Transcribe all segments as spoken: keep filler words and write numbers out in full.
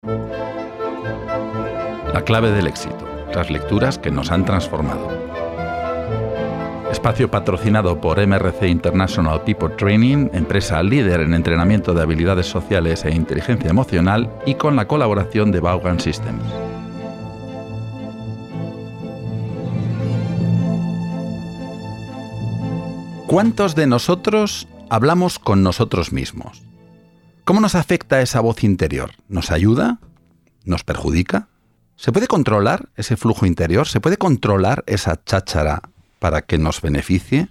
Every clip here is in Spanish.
La clave del éxito, las lecturas que nos han transformado. Espacio patrocinado por M R C International People Training, empresa líder en entrenamiento de habilidades sociales e inteligencia emocional, y con la colaboración de Vaughan Systems. ¿Cuántos de nosotros hablamos con nosotros mismos? ¿Cómo nos afecta esa voz interior? ¿Nos ayuda? ¿Nos perjudica? ¿Se puede controlar ese flujo interior? ¿Se puede controlar esa cháchara para que nos beneficie?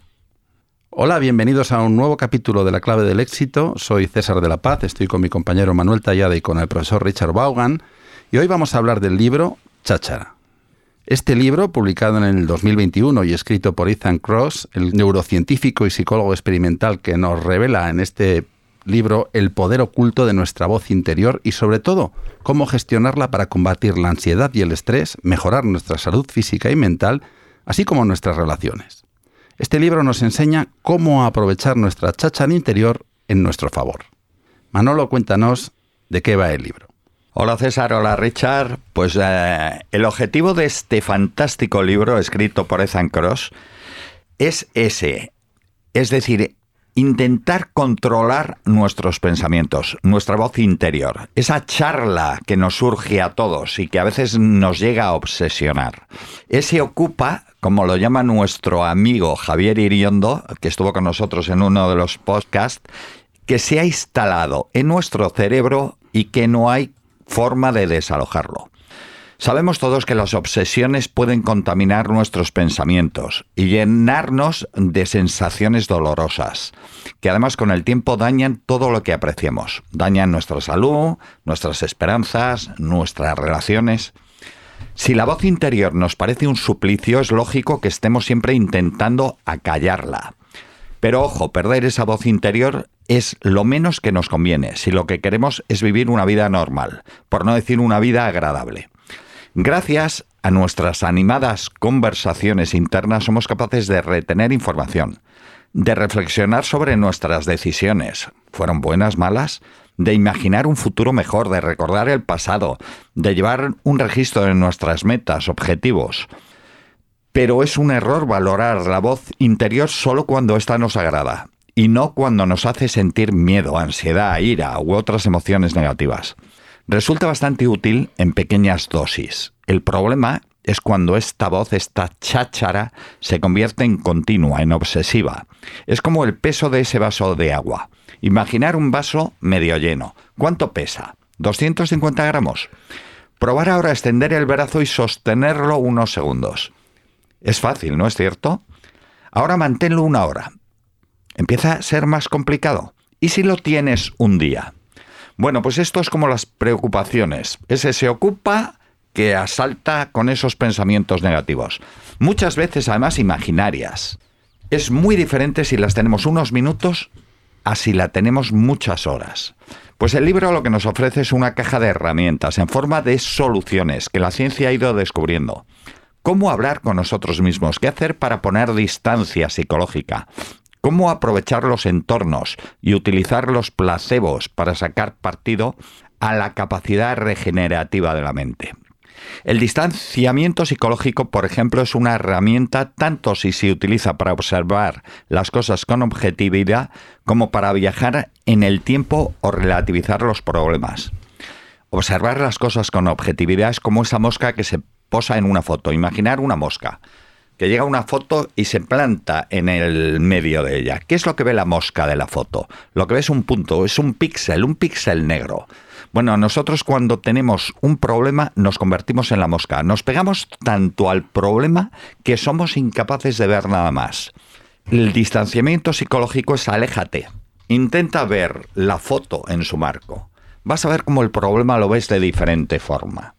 Hola, bienvenidos a un nuevo capítulo de La Clave del Éxito. Soy César de la Paz, estoy con mi compañero Manuel Tallada y con el profesor Richard Vaughan, y hoy vamos a hablar del libro Cháchara. Este libro, publicado en el dos mil veintiuno y escrito por Ethan Kross, el neurocientífico y psicólogo experimental que nos revela en este libro el poder oculto de nuestra voz interior y, sobre todo, cómo gestionarla para combatir la ansiedad y el estrés, mejorar nuestra salud física y mental, así como nuestras relaciones. Este libro nos enseña cómo aprovechar nuestra cháchara interior en nuestro favor. Manolo, cuéntanos de qué va el libro. Hola César, hola Richard. Pues eh, el objetivo de este fantástico libro escrito por Ethan Kross es ese, es decir, intentar controlar nuestros pensamientos, nuestra voz interior, esa charla que nos surge a todos y que a veces nos llega a obsesionar. Ese ocupa, como lo llama nuestro amigo Javier Iriondo, que estuvo con nosotros en uno de los podcasts, que se ha instalado en nuestro cerebro y que no hay forma de desalojarlo. Sabemos todos que las obsesiones pueden contaminar nuestros pensamientos y llenarnos de sensaciones dolorosas, que además con el tiempo dañan todo lo que apreciemos. Dañan nuestra salud, nuestras esperanzas, nuestras relaciones. Si la voz interior nos parece un suplicio, es lógico que estemos siempre intentando acallarla. Pero ojo, perder esa voz interior es lo menos que nos conviene, si lo que queremos es vivir una vida normal, por no decir una vida agradable. Gracias a nuestras animadas conversaciones internas somos capaces de retener información, de reflexionar sobre nuestras decisiones, ¿fueron buenas, malas?, de imaginar un futuro mejor, de recordar el pasado, de llevar un registro de nuestras metas, objetivos. Pero es un error valorar la voz interior solo cuando ésta nos agrada, y no cuando nos hace sentir miedo, ansiedad, ira u otras emociones negativas. Resulta bastante útil en pequeñas dosis. El problema es cuando esta voz, esta cháchara, se convierte en continua, en obsesiva. Es como el peso de ese vaso de agua. Imaginar un vaso medio lleno. ¿Cuánto pesa? ¿doscientos cincuenta gramos? Probar ahora a extender el brazo y sostenerlo unos segundos. Es fácil, ¿no es cierto? Ahora manténlo una hora. ¿Empieza a ser más complicado? ¿Y si lo tienes un día? Bueno, pues esto es como las preocupaciones. Ese se ocupa que asalta con esos pensamientos negativos. Muchas veces, además, imaginarias. Es muy diferente si las tenemos unos minutos a si la tenemos muchas horas. Pues el libro lo que nos ofrece es una caja de herramientas en forma de soluciones que la ciencia ha ido descubriendo. ¿Cómo hablar con nosotros mismos? ¿Qué hacer para poner distancia psicológica? ¿Cómo aprovechar los entornos y utilizar los placebos para sacar partido a la capacidad regenerativa de la mente? El distanciamiento psicológico, por ejemplo, es una herramienta tanto si se utiliza para observar las cosas con objetividad como para viajar en el tiempo o relativizar los problemas. Observar las cosas con objetividad es como esa mosca que se posa en una foto. Imaginar una mosca que llega una foto y se planta en el medio de ella. ¿Qué es lo que ve la mosca de la foto? Lo que ve es un punto, es un píxel, un píxel negro. Bueno, nosotros cuando tenemos un problema nos convertimos en la mosca. Nos pegamos tanto al problema que somos incapaces de ver nada más. El distanciamiento psicológico es aléjate. Intenta ver la foto en su marco. Vas a ver cómo el problema lo ves de diferente forma.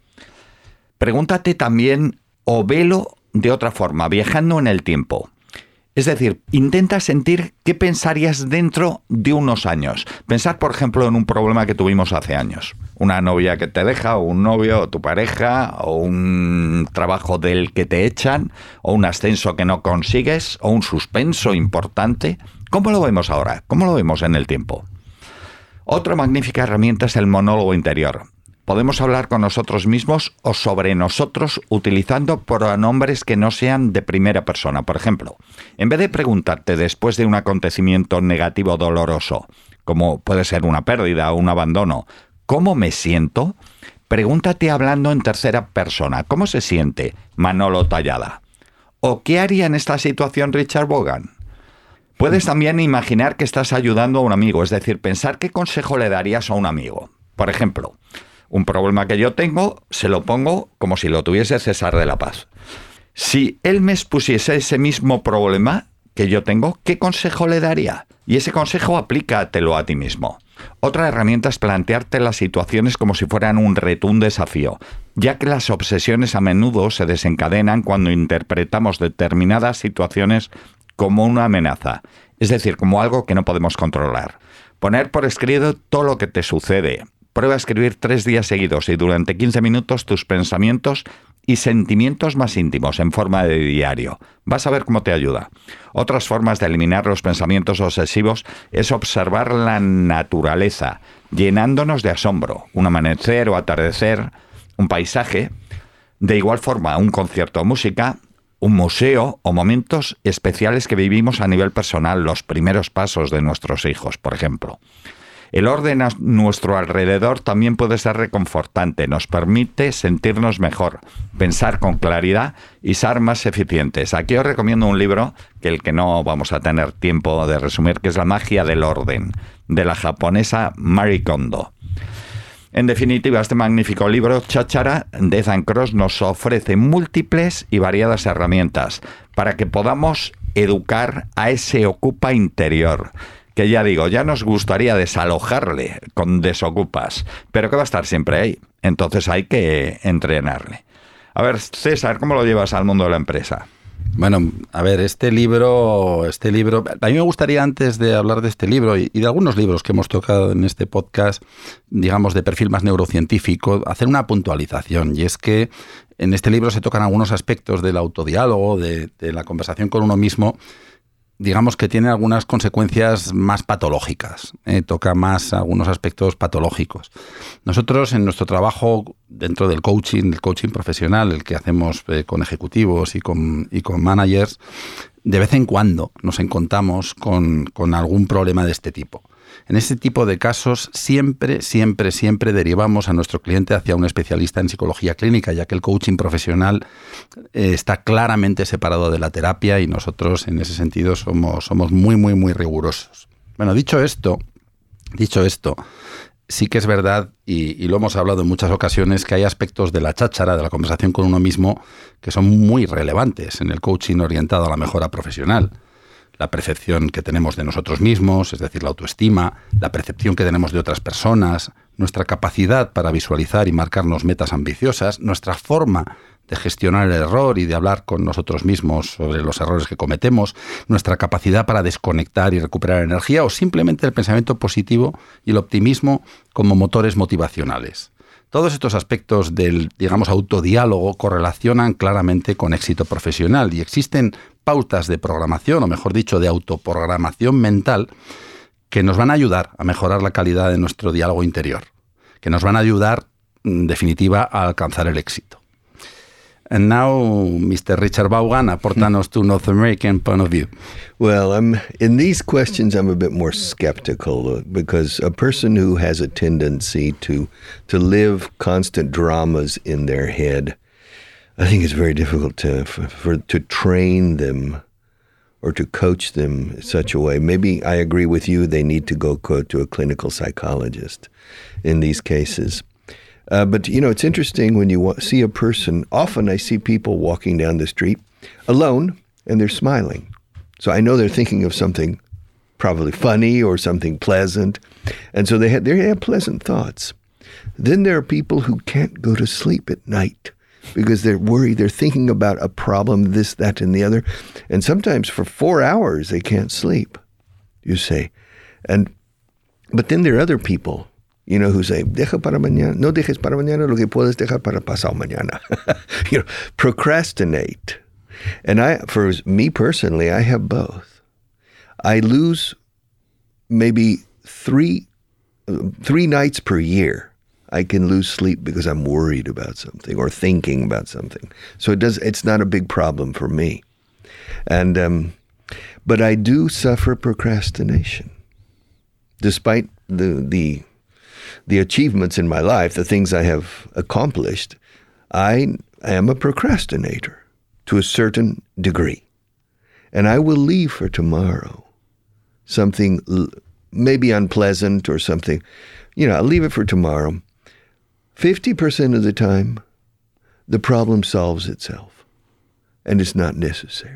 Pregúntate también o velo de otra forma, viajando en el tiempo. Es decir, intenta sentir qué pensarías dentro de unos años. Pensar, por ejemplo, en un problema que tuvimos hace años. Una novia que te deja, o un novio, o tu pareja, o un trabajo del que te echan, o un ascenso que no consigues, o un suspenso importante. ¿Cómo lo vemos ahora? ¿Cómo lo vemos en el tiempo? Otra magnífica herramienta es el monólogo interior. podemos hablar con nosotros mismos o sobre nosotros utilizando pronombres que no sean de primera persona. Por ejemplo, en vez de preguntarte después de un acontecimiento negativo doloroso, como puede ser una pérdida o un abandono, ¿cómo me siento?, pregúntate hablando en tercera persona. ¿Cómo se siente Manolo Tallada? ¿O qué haría en esta situación Richard Vaughan? Puedes también imaginar que estás ayudando a un amigo, es decir, pensar qué consejo le darías a un amigo. Por ejemplo, un problema que yo tengo, se lo pongo como si lo tuviese César de la Paz. Si él me expusiese ese mismo problema que yo tengo, ¿qué consejo le daría? Y ese consejo aplícatelo a ti mismo. Otra herramienta es plantearte las situaciones como si fueran un reto, un desafío, ya que las obsesiones a menudo se desencadenan cuando interpretamos determinadas situaciones como una amenaza, es decir, como algo que no podemos controlar. Poner por escrito todo lo que te sucede. Prueba a escribir tres días seguidos y durante quince minutos tus pensamientos y sentimientos más íntimos en forma de diario. Vas a ver cómo te ayuda. Otras formas de eliminar los pensamientos obsesivos es observar la naturaleza, llenándonos de asombro. Un amanecer o atardecer, un paisaje. De igual forma, un concierto de música, un museo o momentos especiales que vivimos a nivel personal, los primeros pasos de nuestros hijos, por ejemplo. El orden a nuestro alrededor también puede ser reconfortante, nos permite sentirnos mejor, pensar con claridad y ser más eficientes. Aquí os recomiendo un libro, que el que no vamos a tener tiempo de resumir, que es La magia del orden, de la japonesa Marie Kondo. En definitiva, este magnífico libro, Cháchara, de Ethan Kross, nos ofrece múltiples y variadas herramientas para que podamos educar a ese ocupa interior, que ya digo, ya nos gustaría desalojarle con desocupas, pero que va a estar siempre ahí. Entonces hay que entrenarle. A ver, César, ¿cómo lo llevas al mundo de la empresa? Bueno, a ver, este libro, este libro, a mí me gustaría, antes de hablar de este libro y, y de algunos libros que hemos tocado en este podcast, digamos, de perfil más neurocientífico, hacer una puntualización. Y es que en este libro se tocan algunos aspectos del autodiálogo, de, de la conversación con uno mismo, digamos que tiene algunas consecuencias más patológicas, ¿eh? Toca más algunos aspectos patológicos. Nosotros en nuestro trabajo dentro del coaching, el coaching profesional, el que hacemos eh, con ejecutivos y con, y con managers, de vez en cuando nos encontramos con, con algún problema de este tipo. En este tipo de casos siempre, siempre, siempre derivamos a nuestro cliente hacia un especialista en psicología clínica, ya que el coaching profesional eh, está claramente separado de la terapia y nosotros en ese sentido somos, somos muy, muy, muy rigurosos. Bueno, dicho esto, dicho esto, sí que es verdad, y, y lo hemos hablado en muchas ocasiones, que hay aspectos de la cháchara, de la conversación con uno mismo, que son muy relevantes en el coaching orientado a la mejora profesional. La percepción que tenemos de nosotros mismos, es decir, la autoestima, la percepción que tenemos de otras personas, nuestra capacidad para visualizar y marcarnos metas ambiciosas, nuestra forma de gestionar el error y de hablar con nosotros mismos sobre los errores que cometemos, nuestra capacidad para desconectar y recuperar energía o simplemente el pensamiento positivo y el optimismo como motores motivacionales. Todos estos aspectos del, digamos, autodiálogo correlacionan claramente con éxito profesional y existen pautas de programación, o mejor dicho, de autoprogramación mental, que nos van a ayudar a mejorar la calidad de nuestro diálogo interior, que nos van a ayudar, en definitiva, a alcanzar el éxito. And now, Mister Richard Vaughan, aportanos tu North American point of view. Well, I'm, in these questions, I'm a bit more skeptical because a person who has a tendency to to live constant dramas in their head, I think it's very difficult to for, for to train them or to coach them in such a way. Maybe I agree with you, they need to go, go to a clinical psychologist in these cases. Uh, but, you know, it's interesting when you wa- see a person, often I see people walking down the street alone and they're smiling. So I know they're thinking of something probably funny or something pleasant. And so they have, they have pleasant thoughts. Then there are people who can't go to sleep at night because they're worried. They're thinking about a problem, this, that, and the other. And sometimes for four hours they can't sleep, you say. And but then there are other people, you know, who say, deja para mañana, no dejes para mañana lo que puedes dejar para pasado mañana. You know, procrastinate. And I, for me personally, I have both. I lose maybe three, uh, three nights per year. I can lose sleep because I'm worried about something or thinking about something. So it does. It's not a big problem for me. And um, but I do suffer procrastination, despite the the the achievements in my life, the things I have accomplished. I am a procrastinator to a certain degree, and I will leave for tomorrow something maybe unpleasant or something. You know, I'll leave it for tomorrow. fifty percent of the time, the problem solves itself, and it's not necessary.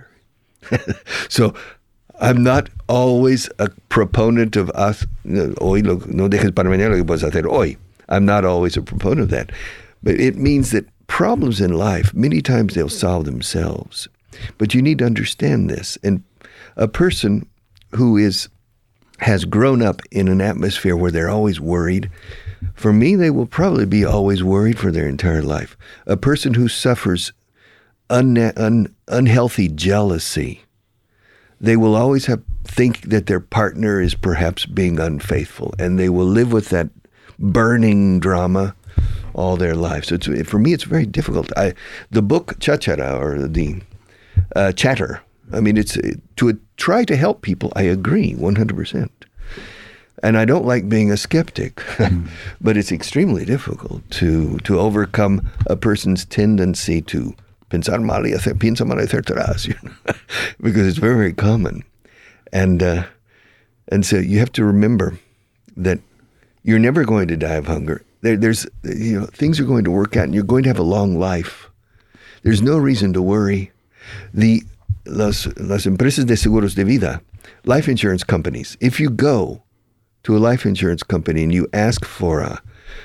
So I'm not always a proponent of us, hoy lo, no dejes para mañana lo que puedes hacer hoy. I'm not always a proponent of that. But it means that problems in life, many times they'll solve themselves. But you need to understand this. And a person who is has grown up in an atmosphere where they're always worried, for me, they will probably be always worried for their entire life. A person who suffers un, un, unhealthy jealousy, they will always have think that their partner is perhaps being unfaithful, and they will live with that burning drama all their lives. So it's, for me, it's very difficult. I, the book Cháchara, or the uh, Chatter, I mean, it's to try to help people. I agree one hundred percent. And I don't like being a skeptic, mm. but it's extremely difficult to to overcome a person's tendency to pensar mal y hacer, piensa mal y acertarás, you know? Because it's very, very common. And uh, and so you have to remember that you're never going to die of hunger. There, there's, you know, things are going to work out, and you're going to have a long life. There's no reason to worry. The Las, las empresas de seguros de vida, life insurance companies, if you go to a life insurance company and you ask for a,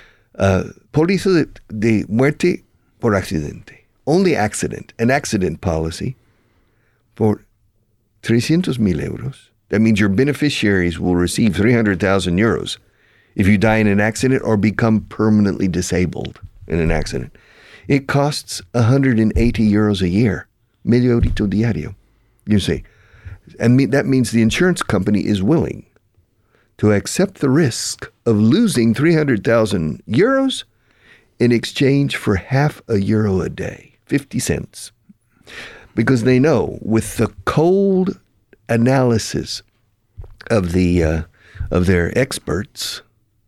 a póliza de, de muerte por accidente, only accident, an accident policy for trescientos mil euros, that means your beneficiaries will receive three hundred thousand euros if you die in an accident or become permanently disabled in an accident. It costs one hundred eighty euros a year. Medio eurito diario, you see. And me, that means the insurance company is willing to accept the risk of losing three hundred thousand euros in exchange for half a euro a day, fifty cents. Because they know with the cold analysis of the uh, of their experts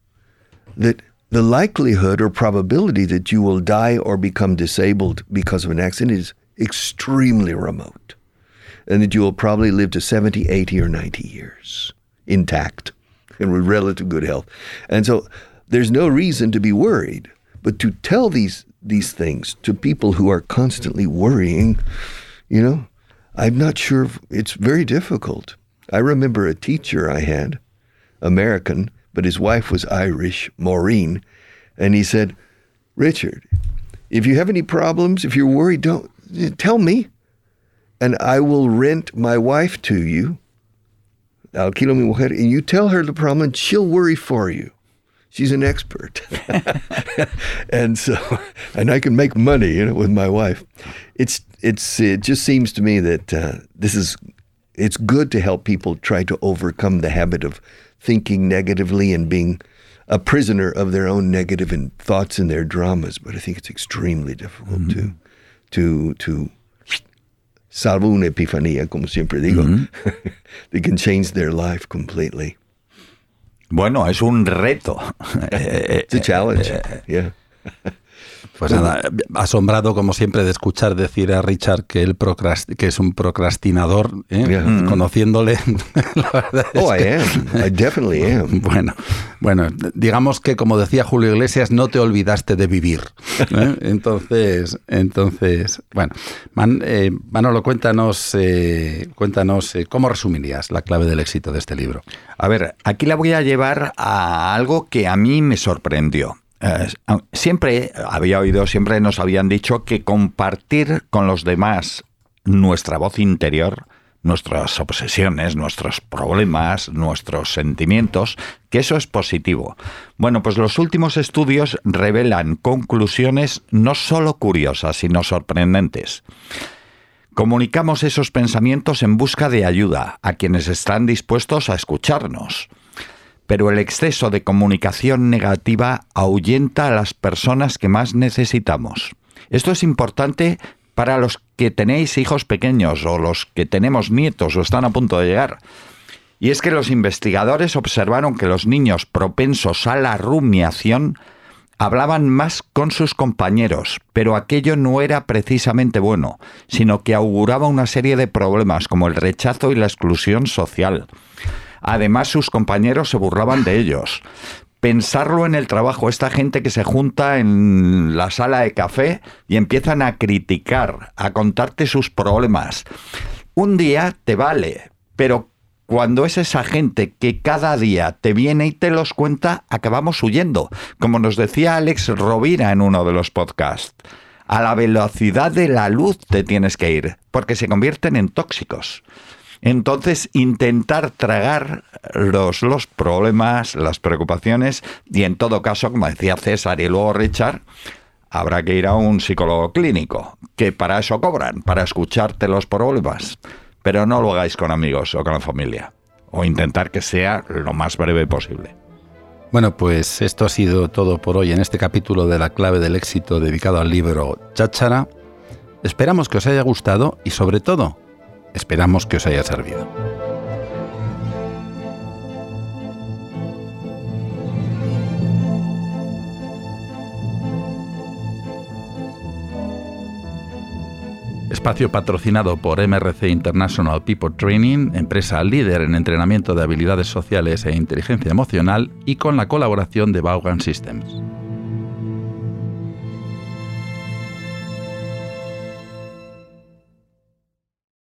that the likelihood or probability that you will die or become disabled because of an accident is extremely remote, and that you will probably live to seventy, eighty, or ninety years intact and with relative good health. And so there's no reason to be worried, but to tell these these things to people who are constantly worrying, you know, I'm not sure if it's very difficult. I remember a teacher I had, American, but his wife was Irish, Maureen, and he said, Richard, if you have any problems, if you're worried, don't, tell me, and I will rent my wife to you. Alquilo mi mujer, and you tell her the problem, and she'll worry for you. She's an expert. And so, and I can make money, you know, with my wife. It's, it's, it just seems to me that uh, this is, it's good to help people try to overcome the habit of thinking negatively and being a prisoner of their own negative and thoughts and their dramas. But I think it's extremely difficult mm-hmm. to, to, to salvo una epifanía, como siempre digo. Mm-hmm. They can change their life completely. Bueno, es un reto. It's a challenge, yeah. Pues nada, asombrado como siempre de escuchar decir a Richard que él procrast- que es un procrastinador, ¿eh? Yeah. Mm. Conociéndole. La verdad es oh, que, I am. I definitely am. Bueno, bueno, digamos que como decía Julio Iglesias, no te olvidaste de vivir, ¿eh? Entonces, entonces, bueno, Man, eh, Manolo, cuéntanos, eh, cuéntanos eh, cómo resumirías la clave del éxito de este libro. A ver, aquí la voy a llevar a algo que a mí me sorprendió. Eh, siempre había oído, siempre nos habían dicho que compartir con los demás nuestra voz interior, nuestras obsesiones, nuestros problemas, nuestros sentimientos, que eso es positivo. Bueno, pues los últimos estudios revelan conclusiones no solo curiosas, sino sorprendentes. Comunicamos esos pensamientos en busca de ayuda a quienes están dispuestos a escucharnos. pero el exceso de comunicación negativa ahuyenta a las personas que más necesitamos. Esto es importante para los que tenéis hijos pequeños o los que tenemos nietos o están a punto de llegar. Y es que los investigadores observaron que los niños propensos a la rumiación hablaban más con sus compañeros, pero aquello no era precisamente bueno, sino que auguraba una serie de problemas como el rechazo y la exclusión social. Además, sus compañeros se burlaban de ellos. Pensarlo en el trabajo, esta gente que se junta en la sala de café y empiezan a criticar, a contarte sus problemas. Un día te vale, pero cuando es esa gente que cada día te viene y te los cuenta, acabamos huyendo. Como nos decía Alex Rovira en uno de los podcasts, a la velocidad de la luz te tienes que ir, porque se convierten en tóxicos. Entonces, intentar tragar los, los problemas, las preocupaciones, y en todo caso, como decía César y luego Richard, habrá que ir a un psicólogo clínico, que para eso cobran, para escucharte los problemas. Pero no lo hagáis con amigos o con la familia, o intentar que sea lo más breve posible. Bueno, pues esto ha sido todo por hoy en este capítulo de La Clave del Éxito dedicado al libro Cháchara. Esperamos que os haya gustado y, sobre todo, esperamos que os haya servido. Espacio patrocinado por M R C International People Training, empresa líder en entrenamiento de habilidades sociales e inteligencia emocional, y con la colaboración de Vaughan Systems.